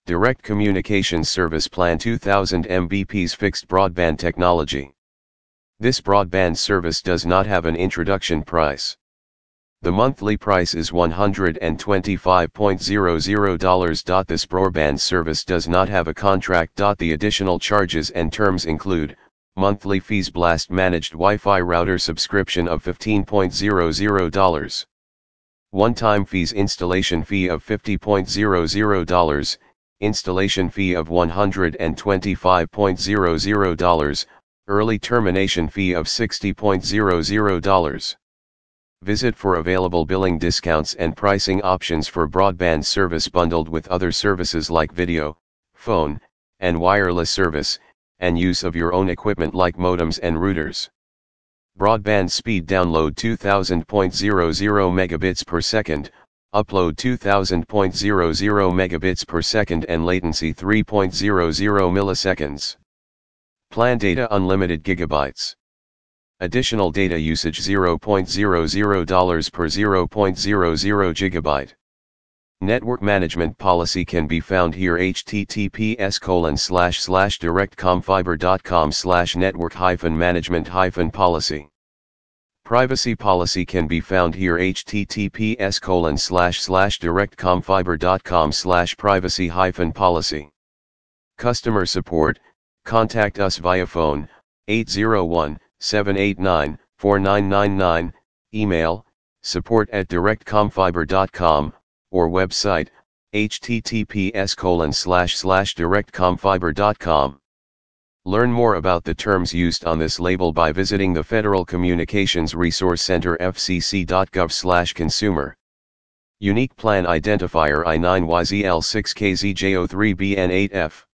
Direct Communications Service Plan 2000 Mbps Fixed Broadband Technology. This broadband service does not have an introduction price. The monthly price is $125.00. This broadband service does not have a contract. The additional charges and terms include monthly fees, Blast Managed Wi-Fi router subscription of $15.00, one-time fees, installation fee of $50.00, installation fee of $125.00, early termination fee of $60.00. Visit for available billing discounts and pricing options for broadband service bundled with other services like video, phone, and wireless service, and use of your own equipment like modems and routers. Broadband speed: download 2000.00 megabits per second, upload 2000.00 megabits per second, and latency 3.00 milliseconds. Plan data: unlimited gigabytes. Additional data usage $0.00 per 0.00 gigabyte. Network management policy can be found here. https://directcomfiber.com/network-management-policy. Privacy policy can be found here. https://directcomfiber.com/privacy-policy. Customer support: contact us via phone 801-789-4999, email support@directcomfiber.com, or website https://directcomfiber.com. Learn more about the terms used on this label by visiting the Federal Communications Resource Center fcc.gov/consumer. Unique Plan Identifier I9YZL6KZJ03BN8F